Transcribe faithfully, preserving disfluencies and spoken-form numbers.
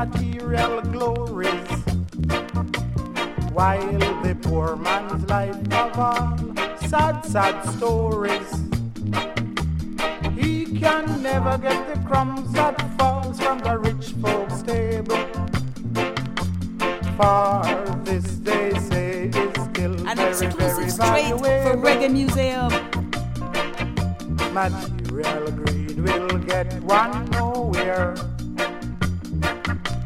material glories, while the poor man's life of all sad, sad stories. He can never get the crumbs that falls from the rich folks' table. For this they say is still an very, very valuable. For Reggae Museum. Material greed will get one nowhere.